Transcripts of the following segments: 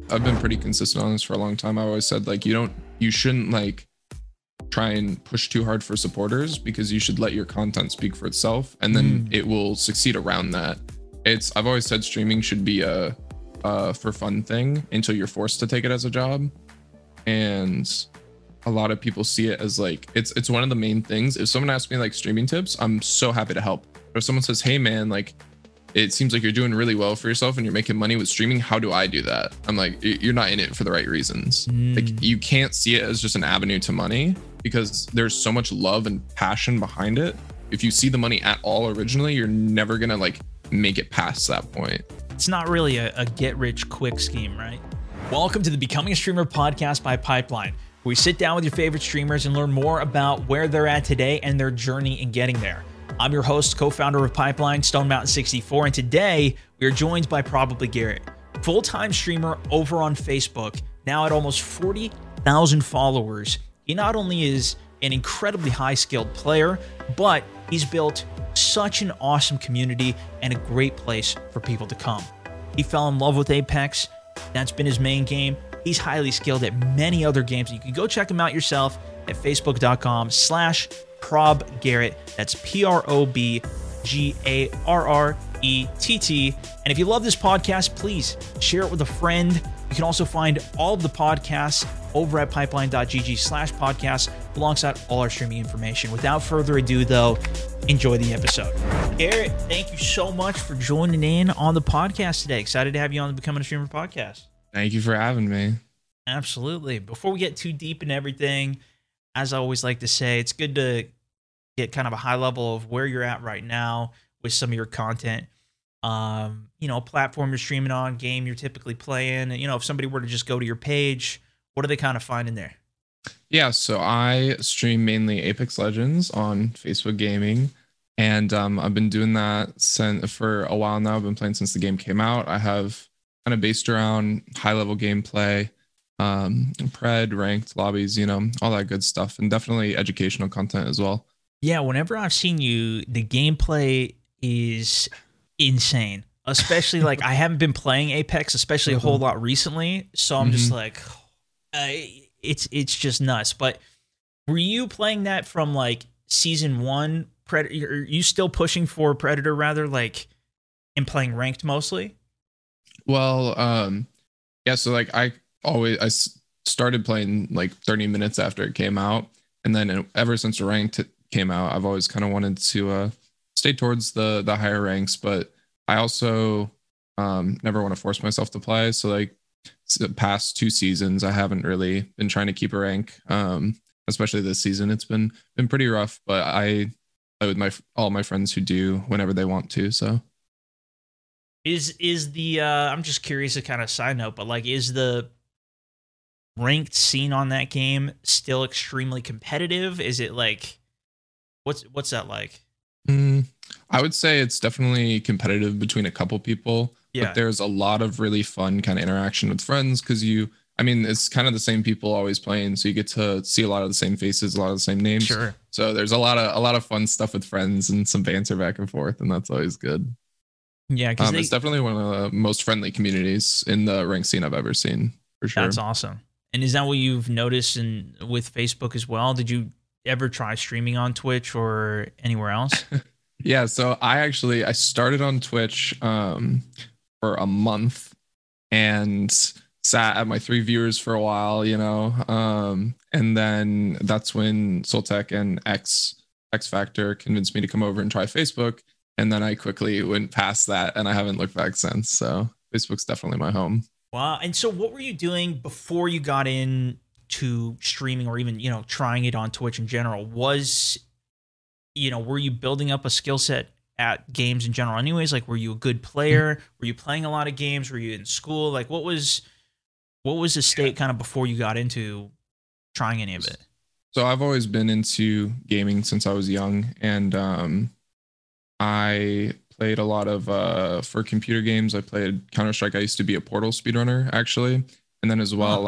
I've been pretty consistent on this for a long time. I always said like you shouldn't like try and push too hard for supporters, because you should let your content speak for itself, and then it will succeed around that. I've always said streaming should be a for fun thing until you're forced to take it as a job. And a lot of people see it as like it's one of the main things. If someone asks me like streaming tips, I'm so happy to help. But if someone says, hey man, like it seems like you're doing really well for yourself and you're making money with streaming, how do I do that? I'm like, you're not in it for the right reasons. Like you can't see it as just an avenue to money, because there's so much love and passion behind it. If you see the money at all originally, you're never gonna like make it past that point. It's not really a get rich quick scheme, right? Welcome to the Becoming a Streamer podcast by Pipeline, where we sit down with your favorite streamers and learn more about where they're at today and their journey in getting there. I'm your host, co-founder of Pipeline, Stone Mountain 64, and today we are joined by Probably Garrett, full-time streamer over on Facebook, now at almost 40,000 followers. He not only is an incredibly high-skilled player, but he's built such an awesome community and a great place for people to come. He fell in love with Apex. That's been his main game. He's highly skilled at many other games. You can go check him out yourself at facebook.com/ProbGarrett. That's ProbGarrett. And if you love this podcast, please share it with a friend. You can also find all of the podcasts over at pipeline.gg/podcast alongside all our streaming information. Without further ado, though, enjoy the episode. Garrett, thank you so much for joining in on the podcast today. Excited to have you on the Becoming a Streamer podcast. Thank you for having me. Absolutely. Before we get too deep in everything, as I always like to say, it's good to get kind of a high level of where you're at right now with some of your content. Platform you're streaming on, game you're typically playing. If somebody were to just go to your page, what are they kind of finding there? Yeah, so I stream mainly Apex Legends on Facebook Gaming, and I've been doing that for a while now. I've been playing since the game came out. I have kind of based around high-level gameplay, pred, ranked lobbies, all that good stuff, and definitely educational content as well. Yeah, whenever I've seen you, the gameplay is insane. Especially like I haven't been playing Apex, especially a whole lot recently, so I'm just like, it's just nuts. But were you playing that from like season 1? Predator? Are you still pushing for Predator rather, like, and playing ranked mostly? Well, yeah. So like I started playing like 30 minutes after it came out, and then ever since ranked came out, I've always kind of wanted to stay towards the higher ranks, but I also never want to force myself to play. So like the past 2 seasons, I haven't really been trying to keep a rank, especially this season. It's been pretty rough, but I play with all my friends who do whenever they want to. So is the I'm just curious, a kind of side note, but like, is the ranked scene on that game still extremely competitive? Is it like, what's that like? I would say it's definitely competitive between a couple people, but there's a lot of really fun kind of interaction with friends, because it's kind of the same people always playing, so you get to see a lot of the same faces, a lot of the same names. Sure. So there's a lot of fun stuff with friends and some banter back and forth, and that's always good. Yeah, because it's definitely one of the most friendly communities in the ranked scene I've ever seen, for sure. That's awesome. And is that what you've noticed with Facebook as well? Did you ever try streaming on Twitch or anywhere else? Yeah, so I started on Twitch for a month and sat at my 3 viewers for a while, and then that's when Soltech and X Factor convinced me to come over and try Facebook, and then I quickly went past that and I haven't looked back since. So Facebook's definitely my home. Wow. And so what were you doing before you got into streaming, or even, trying it on Twitch in general? Were you building up a skill set at games in general anyways? Like, were you a good player? Were you playing a lot of games? Were you in school? Like, what was the state kind of before you got into trying any of it? So I've always been into gaming since I was young, and I played a lot of for computer games. I played Counter-Strike. I used to be a Portal speedrunner, actually, and then as well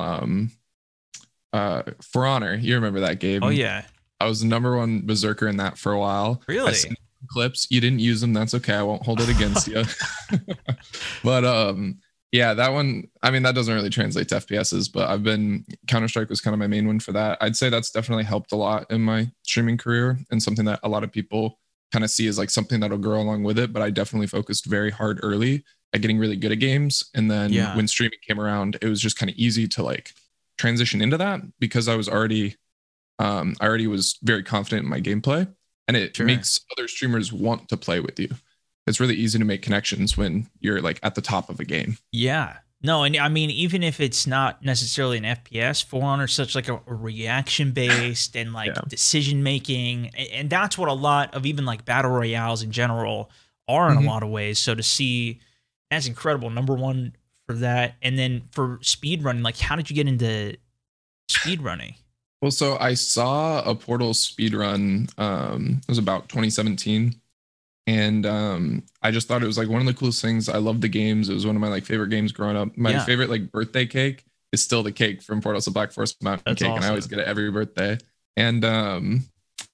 For Honor. You remember that game? Oh yeah. I was the #1 berserker in that for a while. Really? I've seen clips. You didn't use them. That's okay. I won't hold it against you. But Yeah, that one, I mean, that doesn't really translate to FPSs, but Counter-Strike was kind of my main one for that. I'd say that's definitely helped a lot in my streaming career and something that a lot of people kind of see as like something that'll grow along with it. But I definitely focused very hard early at getting really good at games. And then when streaming came around, it was just kind of easy to like transition into that because I already was very confident in my gameplay, and it makes other streamers want to play with you. It's really easy to make connections when you're like at the top of a game. Yeah. No, and I mean, even if it's not necessarily an FPS, For Honor is such like a reaction based and like decision making, and that's what a lot of even like battle royales in general are in a lot of ways. So to see that's incredible. Number one for that, and then for speed running, like how did you get into speed running? Well, so I saw a Portal speed run. It was about 2017. And I just thought it was like one of the coolest things. I loved the games. It was one of my like favorite games growing up. My favorite like birthday cake is still the cake from Portals of Black Forest Mountain cake, and I always get it every birthday. And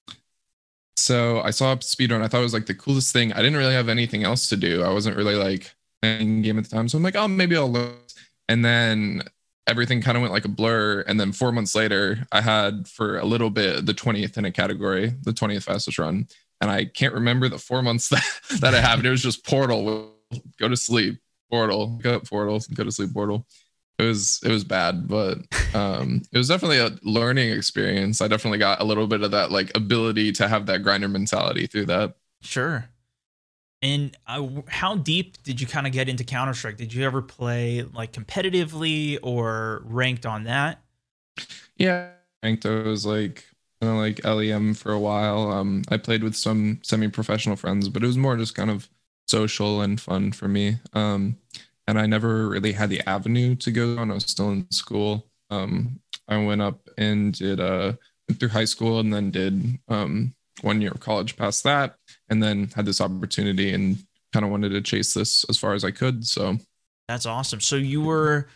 so I saw a speedrun. I thought it was like the coolest thing. I didn't really have anything else to do. I wasn't really like playing game at the time, so I'm like, oh, maybe I'll learn. And then everything kind of went like a blur. And then 4 months later, I had for a little bit the 20th in a category, the 20th fastest run. And I can't remember the 4 months that it happened. It was just Portal, go to sleep, Portal, go up Portal, go to sleep, Portal. It was bad, but it was definitely a learning experience. I definitely got a little bit of that like ability to have that grinder mentality through that. Sure. And how deep did you kind of get into Counter-Strike? Did you ever play like competitively or ranked on that? Yeah, ranked. I was like LEM for a while. I played with some semi-professional friends, but it was more just kind of social and fun for me. And I never really had the avenue to go on. I was still in school. I went up and did went through high school and then did 1 year of college past that, and then had this opportunity and kind of wanted to chase this as far as I could. So that's awesome. So you were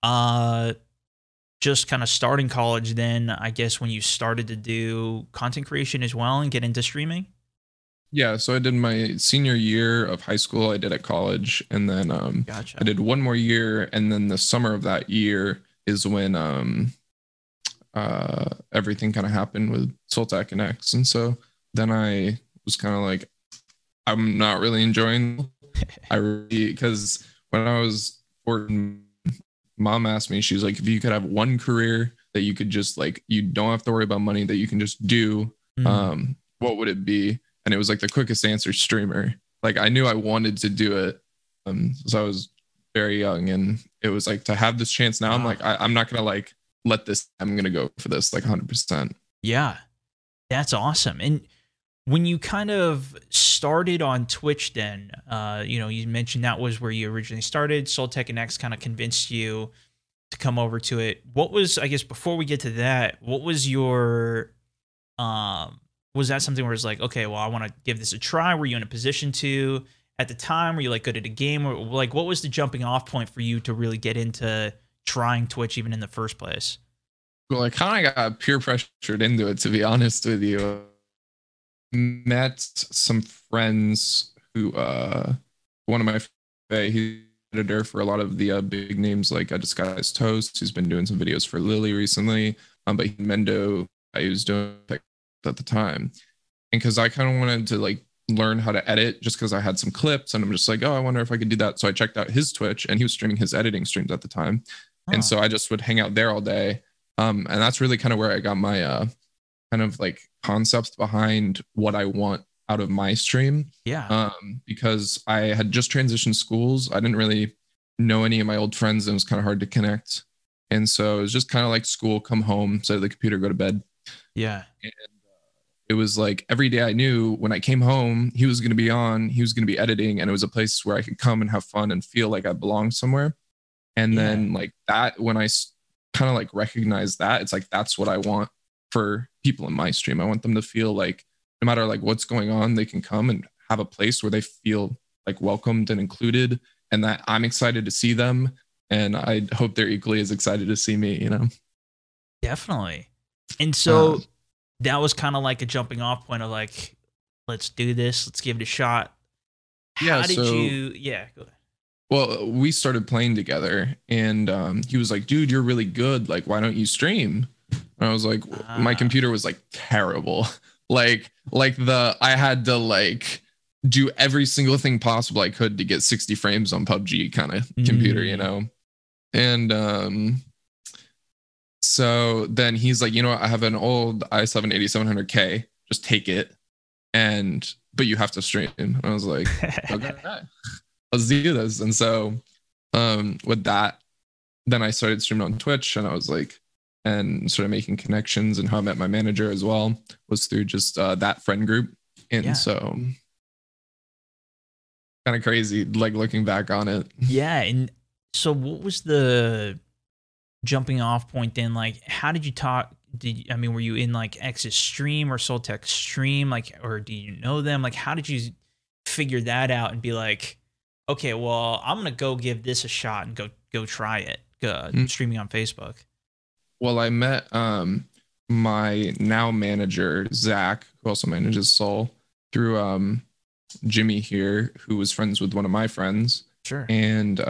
just kind of starting college then, I guess, when you started to do content creation as well and get into streaming? Yeah, so I did my senior year of high school. I did at college, and then Gotcha. I did 1 more year, and then the summer of that year is when everything kind of happened with Soltec and X, and so then I was kind of like, I'm not really enjoying. Because when I was 14, Mom asked me, she was like, if you could have one career that you could just like, you don't have to worry about money, that you can just do, what would it be? And it was like the quickest answer, streamer. Like I knew I wanted to do it. So I was very young, and it was like to have this chance now. I'm like, I'm not going to like let this, I'm going to go for this like 100%. Yeah, that's awesome. And when you kind of started on Twitch then, you mentioned that was where you originally started. Soltec and X kind of convinced you to come over to it. What was, I guess, before we get to that, what was your, was that something where it's like, okay, well, I want to give this a try? Were you in a position to at the time? Were you like good at a game? Or like, what was the jumping off point for you to really get into trying Twitch even in the first place? Well, I kind of got peer pressured into it, to be honest with you. Met some friends who one of my he's editor for a lot of the big names like Disguised Toast. He's been doing some videos for Lily recently, but Mendo, I was doing at the time, and because I kind of wanted to like learn how to edit, just because I had some clips, and I'm just like, oh, I wonder if I could do that. So I checked out his Twitch, and he was streaming his editing streams at the time, and so I just would hang out there all day, and that's really kind of where I got my kind of like concepts behind what I want out of my stream. Yeah. Because I had just transitioned schools. I didn't really know any of my old friends, and it was kind of hard to connect. And so it was just kind of like school, come home, set the computer, go to bed. Yeah. And it was like every day I knew when I came home, he was going to be on, he was going to be editing, and it was a place where I could come and have fun and feel like I belonged somewhere. And then like that, when I kind of like recognized that, it's like, that's what I want for people in my stream. I want them to feel like no matter like what's going on, they can come and have a place where they feel like welcomed and included, and that I'm excited to see them. And I hope they're equally as excited to see me, you know? Definitely. And so that was kind of like a jumping off point of like, let's do this. Let's give it a shot. How did you, go ahead. well, we started playing together, and he was like, "Dude, you're really good. Like, why don't you stream?" And I was like, "My computer was like terrible. I had to like do every single thing possible I could to get 60 frames on PUBG kind of computer, you know." And so then he's like, "You know what? I have an old i7 8700K. Just take it, but you have to stream." And I was like, "Okay, let's do this." And so with that, then I started streaming on Twitch, and I was like, and started making connections. And how I met my manager as well was through just that friend group. And so kind of crazy, like looking back on it. Yeah. And so what was the jumping off point then? Like, how did you talk? Were you in like X's stream or Soltech's stream? Like, or do you know them? Like, how did you figure that out and be like, okay, well, I'm going to go give this a shot and go try it, streaming on Facebook? Well, I met my now manager, Zach, who also manages Soul, through Jimmy here, who was friends with one of my friends. Sure. And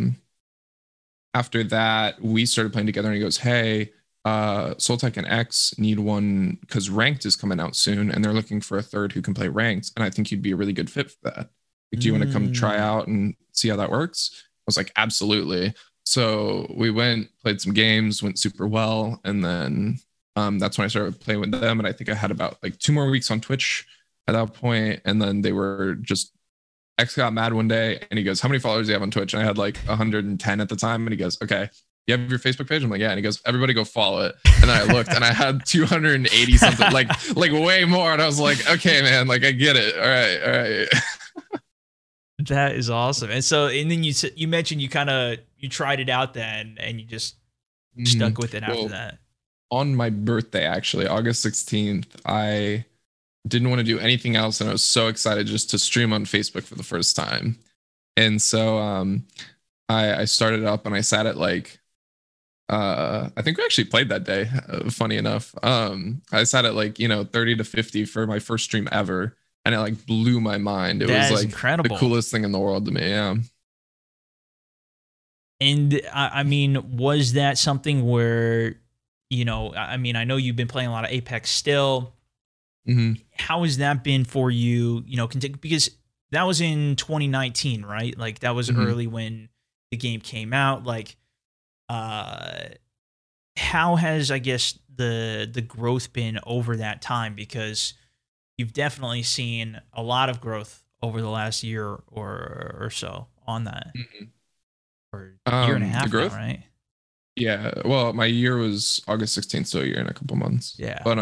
after that, we started playing together, and he goes, "Hey, Soltech and X need one because Ranked is coming out soon, and they're looking for a third who can play Ranked, and I think you'd be a really good fit for that. Like, do you want to come try out and see how that works?" I was like, "Absolutely." So we went, played some games, went super well, and then that's when I started playing with them. And I think I had about like 2 more weeks on Twitch at that point, and then they were just, X got mad one day, and he goes, "How many followers do you have on Twitch?" And I had like 110 at the time, and he goes, "Okay, you have your Facebook page?" I'm like, "Yeah." And he goes, "Everybody go follow it." And then I looked, and I had 280 something, like way more. And I was like, "Okay, man, like I get it. All right." That is awesome. And so, and then you mentioned you tried it out then, and you just stuck with it after that. On my birthday, actually, August 16th, I didn't want to do anything else, and I was so excited just to stream on Facebook for the first time. And so I started up, and I sat at like I think we actually played that day, funny enough. I sat at like 30 to 50 for my first stream ever, and it like blew my mind. It was like incredible, the coolest thing in the world to me. Yeah. And I mean, was that something where, I know you've been playing a lot of Apex still. How has that been for you? Because that was in 2019, right? Like that was early when the game came out. Like, how has, I guess, the growth been over that time? Because you've definitely seen a lot of growth over the last year or so on that. Or year and a half now, right? Yeah. Well, my year was August 16th, so a year and a couple months. Yeah. But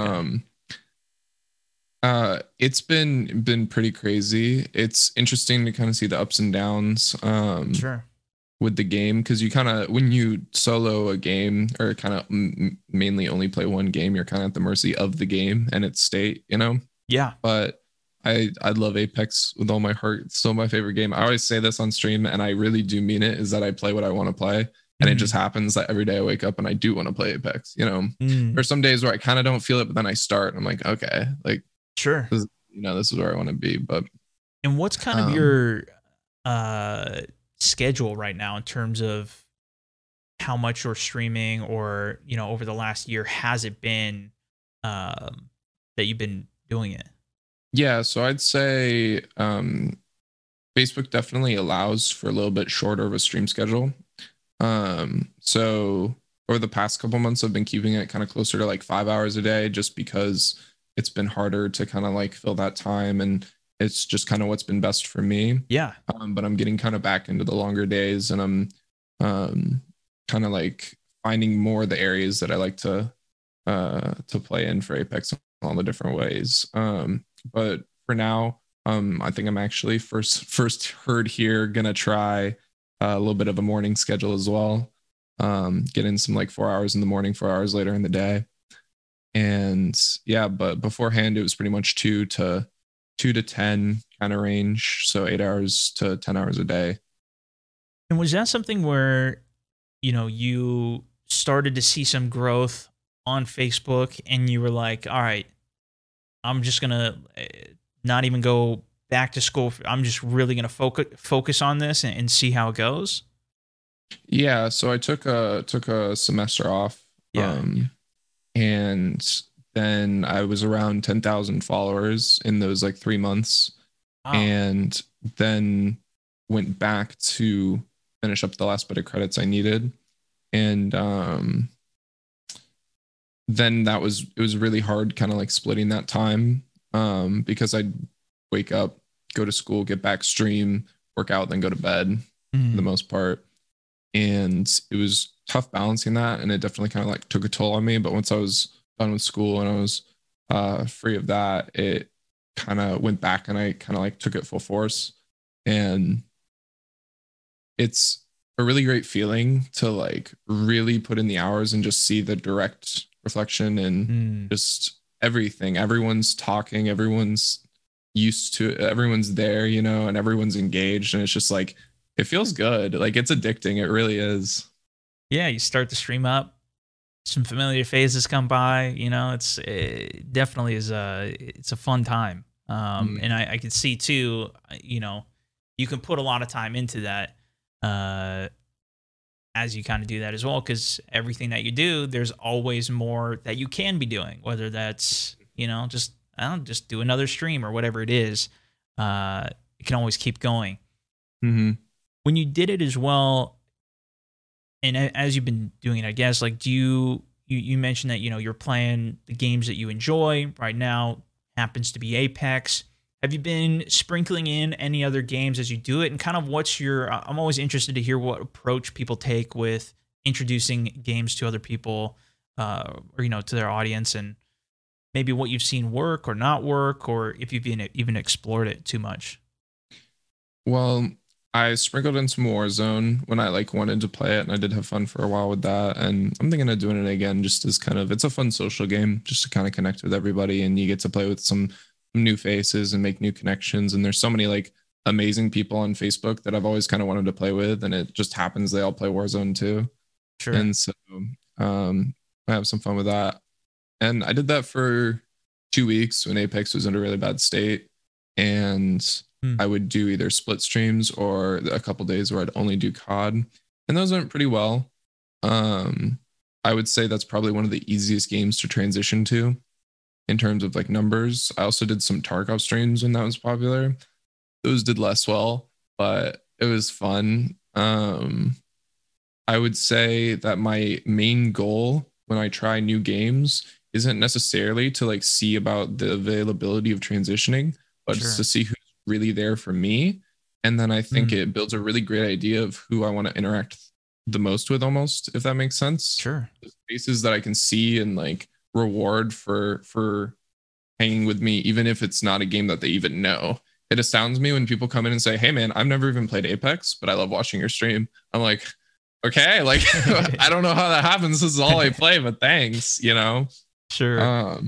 it's been pretty crazy. It's interesting to kind of see the ups and downs. Sure. With the game, because you kind of, when you solo a game or kind of mainly only play one game, you're kind of at the mercy of the game and its state, Yeah. But I love Apex with all my heart. It's still my favorite game. I always say this on stream, and I really do mean it, is that I play what I want to play. And it just happens that every day I wake up and I do want to play Apex. There's some days where I kind of don't feel it, but then I start and I'm like, okay, like, sure, this is where I want to be. But and what's kind of your schedule right now in terms of how much you're streaming, or over the last year, has it been that you've been doing it? Yeah, so I'd say Facebook definitely allows for a little bit shorter of a stream schedule. So over the past couple months, I've been keeping it kind of closer to like 5 hours a day, just because it's been harder to kind of like fill that time, and it's just kind of what's been best for me. Yeah. But I'm getting kind of back into the longer days, and I'm kind of like finding more the areas that I like to play in for Apex in all the different ways. But for now, I think I'm actually first heard here gonna try a little bit of a morning schedule as well. Get in some like 4 hours in the morning, 4 hours later in the day. And yeah, but beforehand it was pretty much 2 to 10 kind of range. So 8 hours to 10 hours a day. And was that something where, you started to see some growth on Facebook and you were like, all right, I'm just going to not even go back to school, I'm just really going to focus on this and see how it goes? Yeah, so I took a semester off. Yeah. And then I was around 10,000 followers in those like 3 months. Wow. And then went back to finish up the last bit of credits I needed. And then it was really hard kind of like splitting that time, because I'd wake up, go to school, get back, stream, work out, then go to bed for the most part. And it was tough balancing that, and it definitely kind of like took a toll on me. But once I was done with school and I was free of that, it kind of went back, and I kind of like took it full force. And it's a really great feeling to like really put in the hours and just see the direct reflection and just everything. Everyone's talking, everyone's used to it, everyone's there, you know, and everyone's engaged, and it's just like, it feels good. Like, it's addicting. It really is. Yeah, you start the stream up, some familiar faces come by, you know, it definitely is it's a fun time. And I can see too, you know, you can put a lot of time into that as you kind of do that as well, because everything that you do, there's always more that you can be doing, whether that's, you know, just do another stream or whatever it is. It can always keep going. When you did it as well, and as you've been doing it, I guess, like, do you mentioned that, you know, you're playing the games that you enjoy right now, happens to be Apex. Have you been sprinkling in any other games as you do it? And kind of what's your, I'm always interested to hear what approach people take with introducing games to other people, or, you know, to their audience, and maybe what you've seen work or not work, or if you've even explored it too much. Well, I sprinkled in some Warzone when I like wanted to play it, and I did have fun for a while with that. And I'm thinking of doing it again, just as kind of, it's a fun social game, just to kind of connect with everybody, and you get to play with some new faces and make new connections. And there's so many like amazing people on Facebook that I've always kind of wanted to play with, and it just happens they all play Warzone too. Sure. And so I have some fun with that. And I did that for 2 weeks when Apex was in a really bad state, and I would do either split streams or a couple days where I'd only do COD, and those went pretty well. I would say that's probably one of the easiest games to transition to in terms of like numbers. I also did some Tarkov streams when that was popular. Those did less well, but it was fun. I would say that my main goal when I try new games isn't necessarily to like see about the availability of transitioning, but just to see who's really there for me. And then I think it builds a really great idea of who I want to interact the most with, almost, if that makes sense. Sure. The faces that I can see and like reward for hanging with me, even if it's not a game that they even know. It astounds me when people come in and say, "Hey man, I've never even played Apex, but I love watching your stream." I'm like, okay, like I don't know how that happens. This is all I play, but thanks, you know? Sure.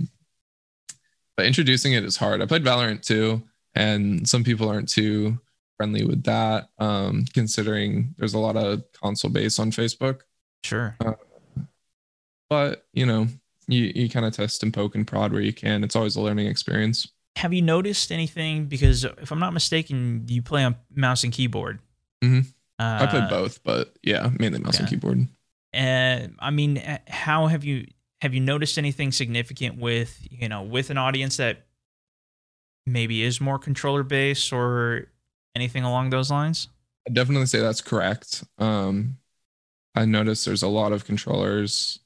But introducing it is hard. I played Valorant too, and some people aren't too friendly with that, considering there's a lot of console base on Facebook. Sure. But you know, you kind of test and poke and prod where you can. It's always a learning experience. Have you noticed anything? Because if I'm not mistaken, you play on mouse and keyboard. I played both, but yeah, mainly mouse and keyboard. And I mean, how have you noticed anything significant with, you know, with an audience that maybe is more controller based or anything along those lines? I definitely say that's correct. I noticed there's a lot of controllers.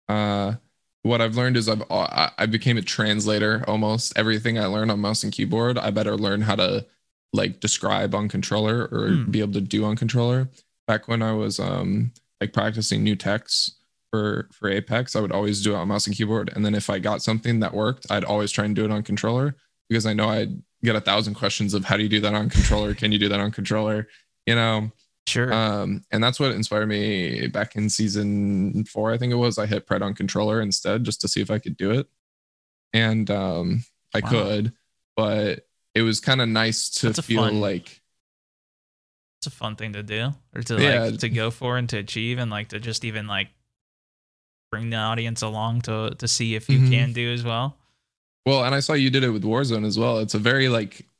What I've learned is I became a translator. Almost everything I learned on mouse and keyboard, I better learn how to like describe on controller or be able to do on controller. Back when I was like practicing new techs for Apex, I would always do it on mouse and keyboard. And then if I got something that worked, I'd always try and do it on controller, because I know I'd get 1,000 questions of how do you do that on controller? Can you do that on controller? You know? Sure. And that's what inspired me back in season 4, I think it was. I hit Pred on controller instead, just to see if I could do it. And I could, but it was kind of nice to feel like it's a fun thing to do, or to like to go for and to achieve, and like to just even like bring the audience along to see if you can do as well. Well, and I saw you did it with Warzone as well. It's a very like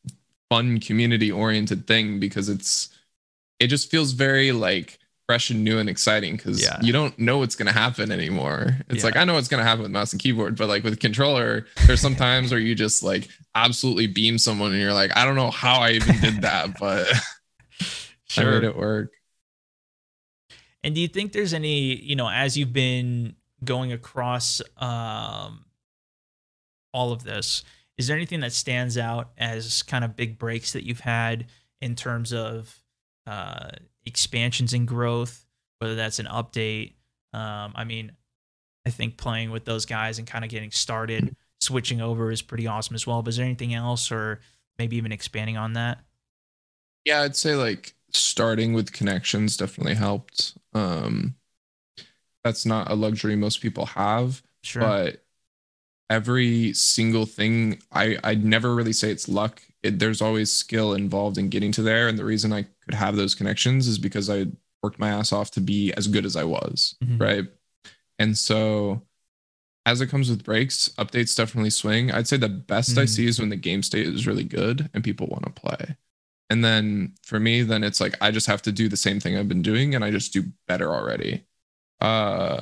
fun community oriented thing because it just feels very like fresh and new and exciting because you don't know what's going to happen anymore. It's like, I know what's going to happen with mouse and keyboard, but like with controller, there's some times where you just like absolutely beam someone and you're like, I don't know how I even did that, but I made it work. And do you think there's any, you know, as you've been going across all of this, is there anything that stands out as kind of big breaks that you've had in terms of expansions and growth, whether that's an update? I mean, I think playing with those guys and kind of getting started, switching over is pretty awesome as well. But is there anything else, or maybe even expanding on that? Yeah, I'd say like starting with connections definitely helped. That's not a luxury most people have, but every single thing, I'd never really say it's luck. There's always skill involved in getting to there. And the reason I could have those connections is because I worked my ass off to be as good as I was. Right. And so as it comes with breaks, updates definitely swing. I'd say the best I see is when the game state is really good and people want to play. And then for me, then it's like, I just have to do the same thing I've been doing and I just do better already. I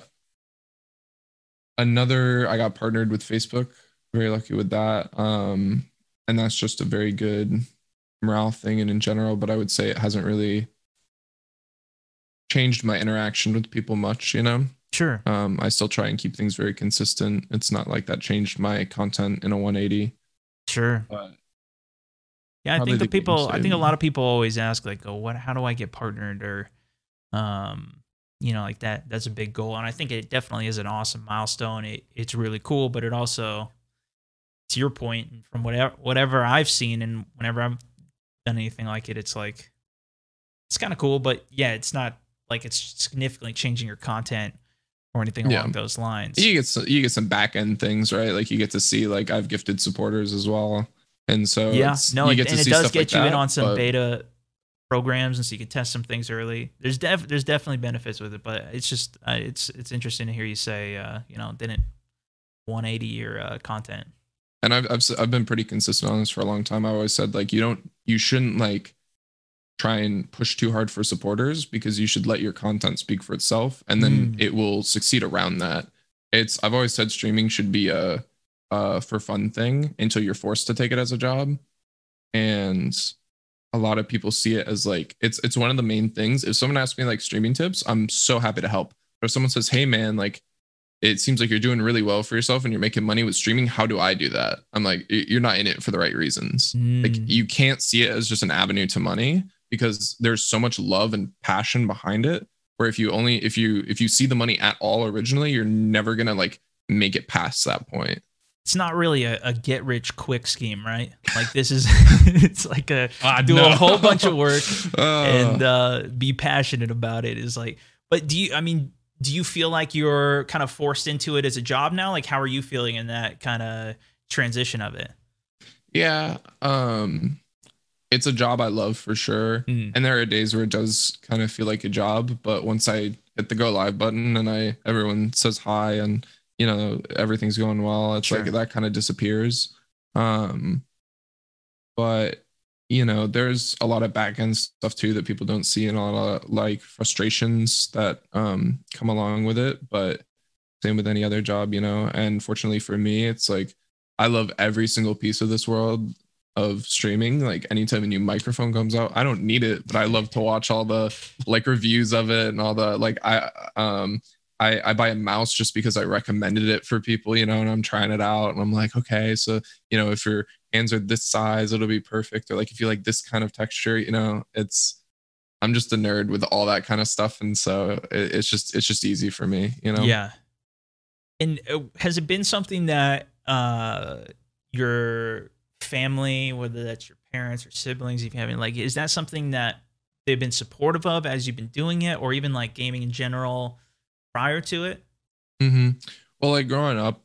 got partnered with Facebook. Very lucky with that. And that's just a very good morale thing and in general, but I would say it hasn't really changed my interaction with people much, you know? Sure. I still try and keep things very consistent. It's not like that changed my content in a 180. Sure. But yeah, I think I think a lot of people always ask like, oh, how do I get partnered? Or, you know, like that's a big goal. And I think it definitely is an awesome milestone. It's really cool, but it also, to your point, from whatever I've seen and whenever I've done anything like it, it's like, it's kind of cool, but yeah, it's not like it's significantly changing your content or anything along those lines. You get some back end things, right? Like you get to see, like I've gifted supporters as well. And so it does get you in on some beta programs, and so you can test some things early. There's definitely benefits with it, but it's just it's interesting to hear you say you know, didn't 180 your content. And I've been pretty consistent on this for a long time. I always said like you shouldn't like try and push too hard for supporters because you should let your content speak for itself, and then it will succeed around that. I've always said streaming should be a for fun thing until you're forced to take it as a job. And a lot of people see it as like it's one of the main things. If someone asks me like streaming tips, I'm so happy to help. But if someone says, hey man, like it seems like you're doing really well for yourself and you're making money with streaming, how do I do that? I'm like, you're not in it for the right reasons. Like you can't see it as just an avenue to money because there's so much love and passion behind it, where if you see the money at all originally, you're never gonna like make it past that point. It's not really a get rich quick scheme, right? Like this is, it's like a a whole bunch of work and be passionate about it is like, but do you feel like you're kind of forced into it as a job now? Like, how are you feeling in that kind of transition of it? Yeah. It's a job I love for sure. And there are days where it does kind of feel like a job, but once I hit the go live button and everyone says hi and you know, everything's going well, it's like that kind of disappears. But you know, there's a lot of back end stuff too that people don't see, and a lot of like frustrations that come along with it. But same with any other job, you know. And fortunately for me, it's like I love every single piece of this world of streaming. Like anytime a new microphone comes out, I don't need it, but I love to watch all the like reviews of it and all the like I buy a mouse just because I recommended it for people, you know, and I'm trying it out and I'm like, okay, so, you know, if your hands are this size, it'll be perfect. Or like, if you like this kind of texture, you know, I'm just a nerd with all that kind of stuff. And so it's just easy for me, you know? Yeah. And has it been something that your family, whether that's your parents or siblings, if you haven't, like, is that something that they've been supportive of as you've been doing it, or even like gaming in general prior to it? Well, like growing up,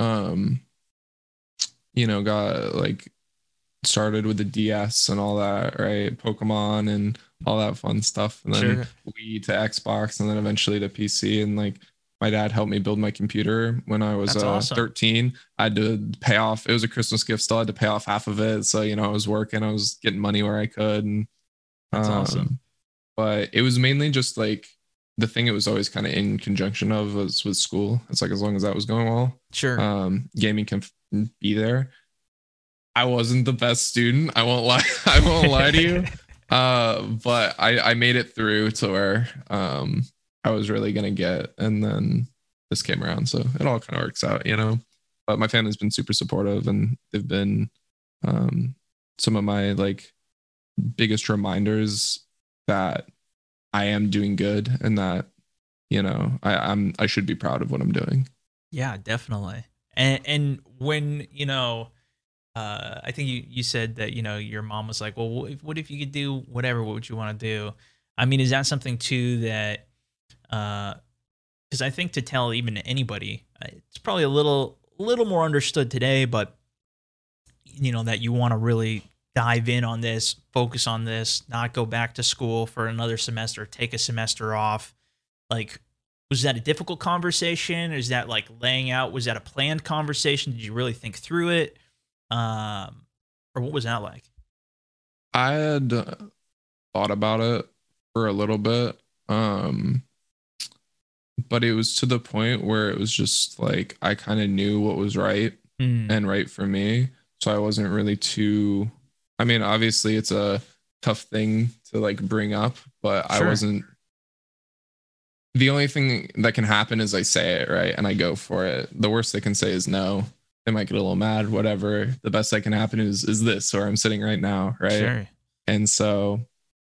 you know, got like started with the DS and all that, right? Pokemon and all that fun stuff, and then Wii to Xbox, and then eventually to PC. And like my dad helped me build my computer when I was That's awesome. 13. I had to pay off. It was a Christmas gift. Still had to pay off half of it. So, you know, I was working. I was getting money where I could. And That's awesome. but it was mainly just like the thing it was always kind of in conjunction of was with school. It's like as long as that was going well, Sure. gaming can be there. I wasn't the best student. I won't lie. I won't lie to you. But I made it through to where I was really gonna get, and then this came around, so it all kind of works out, you know. But my family's been super supportive, and they've been some of my like biggest reminders that I am doing good, and that you know I should be proud of what I'm doing. Yeah, definitely. And when, you know, I think you said that, you know, your mom was like, well, what if you could do whatever? What would you want to do? I mean, is that something too that, because I think to tell even anybody, it's probably a little more understood today, but you know, that you want to really dive in on this, focus on this, not go back to school for another semester, take a semester off. Like, was that a difficult conversation? Is that like laying out? Was that a planned conversation? Did you really think through it? Or what was that like? I had thought about it for a little bit, but it was to the point where it was just like I kind of knew what was right and right for me, so I wasn't really too. I mean, obviously, it's a tough thing to like bring up, but Sure. I wasn't. The only thing that can happen is I say it, right, and I go for it. The worst they can say is no. They might get a little mad, whatever. The best that can happen is this, where I'm sitting right now, right? Sure. And so,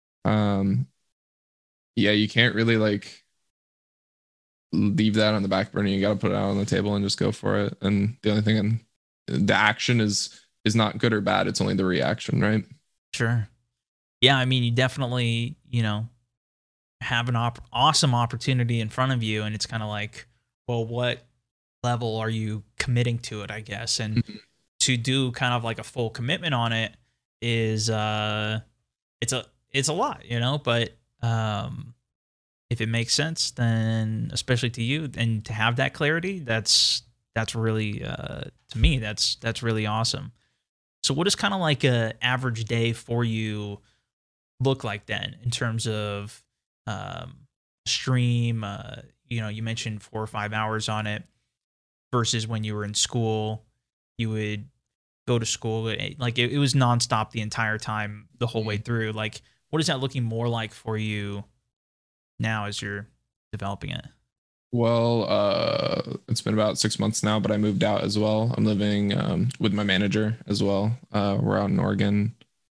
yeah, you can't really like leave that on the back burner. You got to put it out on the table and just go for it. And the only thing, the action is not good or bad. It's only the reaction, right? Sure. Yeah, I mean, you definitely, you know, have an awesome opportunity in front of you, and it's kind of like, well, what level are you committing to it, I guess? And to do kind of like a full commitment on it is it's a lot, you know, but if it makes sense, then especially to you, and to have that clarity, that's really to me, that's really awesome. So what does kind of like a average day for you look like then, in terms of stream? You know, you mentioned 4 or 5 hours on it, versus when you were in school, you would go to school, like it was nonstop the entire time, the whole way through. Like, what is that looking more like for you now as you're developing it? Well, it's been about 6 months now, but I moved out as well. I'm living with my manager as well. We're out in Oregon,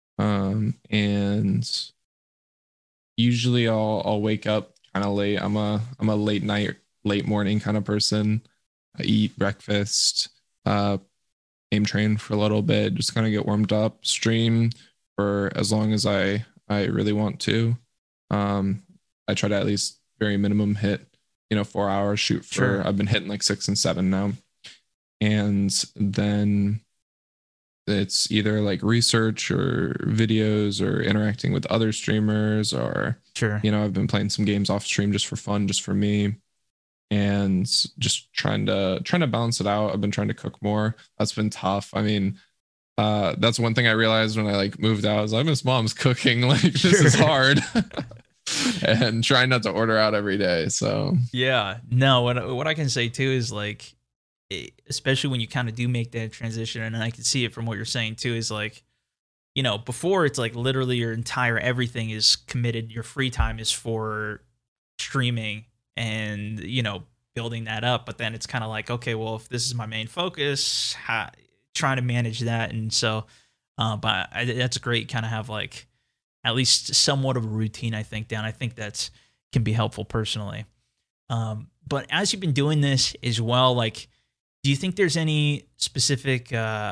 and usually I'll wake up kind of late. I'm a late night, late morning kind of person. I eat breakfast, aim train for a little bit, just kind of get warmed up, stream for as long as I really want to. I try to at least very minimum hit, 4 hours, shoot for, Sure. I've been hitting like 6 and 7 now. And then it's either like research or videos or interacting with other streamers, or, Sure. I've been playing some games off stream just for fun, just for me, and just trying to balance it out. I've been trying to cook more. That's been tough. I mean, that's one thing I realized when I like moved out, is I miss mom's cooking. Like, this is hard. And trying not to order out every day. So Yeah. No, what I can say too is like, especially when you kind of do make that transition, and I can see it from what you're saying too, is like, before it's like literally your entire everything is committed. Your free time is for streaming and, building that up. But then it's kind of like, okay, well, if this is my main focus, trying to manage that. And so, but that's great. Kind of have like at least somewhat of a routine, I think, down. I think that's can be helpful personally. But as you've been doing this as well, like, do you think there's any specific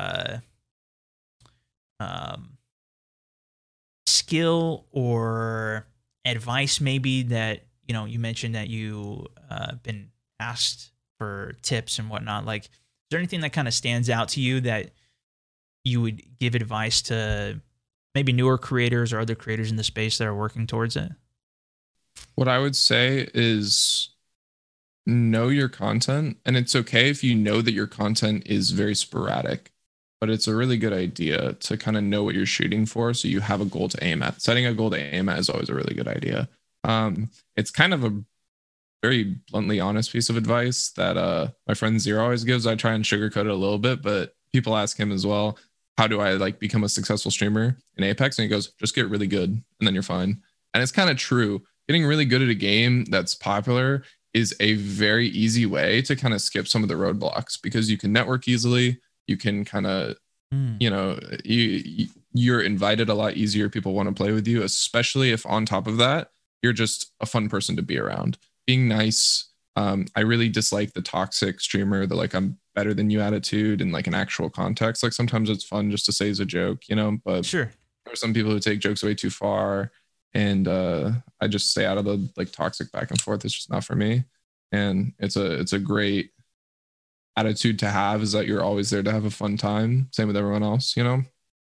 skill or advice maybe that, you mentioned that you been asked for tips and whatnot? Like, is there anything that kind of stands out to you that you would give advice to maybe newer creators or other creators in the space that are working towards it? what I would say is know your content, and it's okay if you know that your content is very sporadic, but it's a really good idea to kind of know what you're shooting for, so you have a goal to aim at. Setting a goal to aim at is always a really good idea. It's kind of a very bluntly honest piece of advice that my friend Zero always gives. I try and sugarcoat it a little bit, but people ask him as well, how do I like become a successful streamer in Apex? And he goes, just get really good and then you're fine. And it's kind of true. Getting really good at a game that's popular is a very easy way to kind of skip some of the roadblocks, because you can network easily. You can kind of, you know, you're invited a lot easier. People want to play with you, especially if on top of that, you're just a fun person to be around. Being nice. I really dislike the toxic streamer, the like I'm better than you attitude and like an actual context. Like sometimes it's fun just to say as a joke, you know, but sure, there are some people who take jokes way too far, and I just stay out of the like toxic back and forth. It's just not for me. And it's a great attitude to have, is that you're always there to have a fun time. Same with everyone else, you know.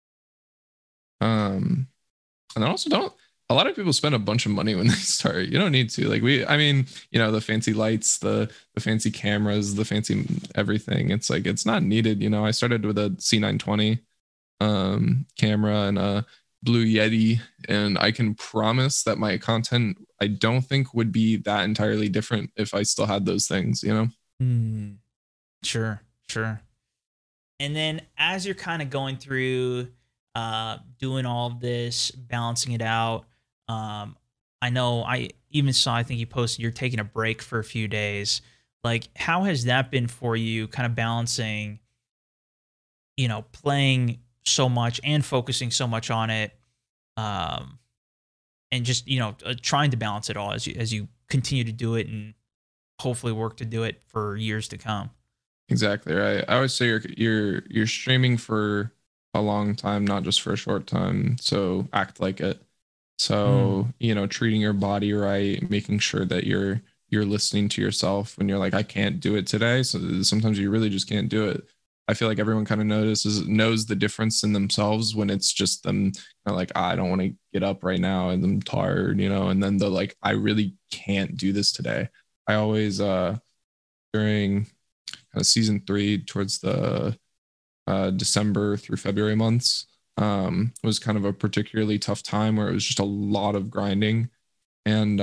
And then also a lot of people spend a bunch of money when they start. You don't need to. Like I mean, you know, the fancy lights, the fancy cameras, the fancy everything. It's like, it's not needed. You know, I started with a C920 camera and a Blue Yeti, and I can promise that my content, I don't think would be that entirely different if I still had those things, you know? Sure. And then as you're kind of going through doing all of this, balancing it out, I know I even saw, I think you posted you're taking a break for a few days. Like, how has that been for you, kind of balancing, you know, playing so much and focusing so much on it, and just, you know, trying to balance it all as you continue to do it and hopefully work to do it for years to come? Exactly right. I always say you're streaming for a long time, not just for a short time. So act like it. So, you know, treating your body right, making sure that you're listening to yourself when you're like, I can't do it today. So sometimes you really just can't do it. I feel like everyone kind of knows the difference in themselves when it's just them kind of like, I don't want to get up right now and I'm tired, you know, and then they're like, I really can't do this today. I always, during kind of season 3 towards the December through February months, was kind of a particularly tough time where it was just a lot of grinding. And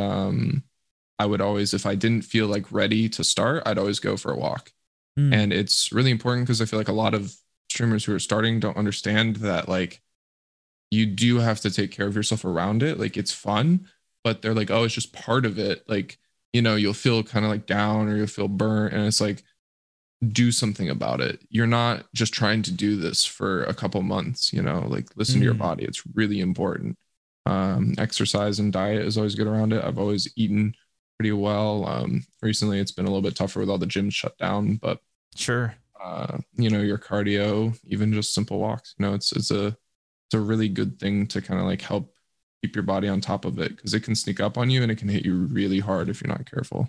I would always, if I didn't feel like ready to start, I'd always go for a walk. And it's really important because I feel like a lot of streamers who are starting don't understand that, like, you do have to take care of yourself around it. Like, it's fun, but they're like, oh, it's just part of it. Like, you know, you'll feel kind of like down or you'll feel burnt. And it's like, do something about it. You're not just trying to do this for a couple months, you know, like listen to your body. It's really important. Exercise and diet is always good around it. I've always eaten pretty well. Recently it's been a little bit tougher with all the gyms shut down, but sure. You know, your cardio, even just simple walks, you know, it's a really good thing to kind of like help keep your body on top of it, because it can sneak up on you and it can hit you really hard if you're not careful.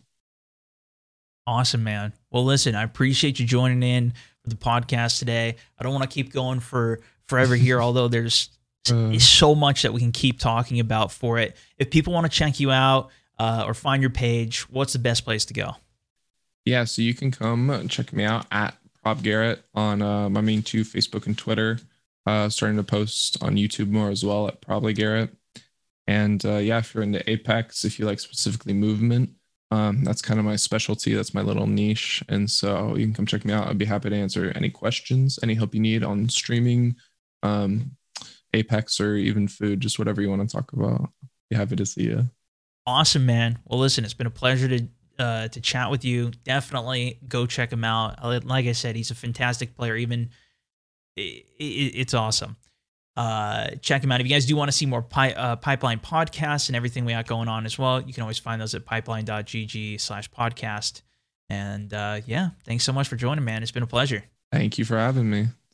Awesome, man. Well, listen, I appreciate you joining in for the podcast today. I don't want to keep going for forever here, although there's so much that we can keep talking about for it. If people want to check you out or find your page, what's the best place to go? Yeah, so you can come and check me out at Prob Garrett on my main 2, Facebook and Twitter. Starting to post on YouTube more as well at Probably Garrett. And yeah, if you're into Apex, if you like specifically movement, that's kind of my specialty. That's my little niche. And so you can come check me out. I'd be happy to answer any questions, any help you need on streaming, Apex, or even food, just whatever you want to talk about. Be happy to see you. Awesome, man. Well, listen, it's been a pleasure to chat with you. Definitely go check him out. Like I said, he's a fantastic player. Even it's awesome. Check him out. If you guys do want to see more Pipeline podcasts and everything we got going on as well, you can always find those at pipeline.gg/podcast. And yeah, thanks so much for joining, man. It's been a pleasure. Thank you for having me.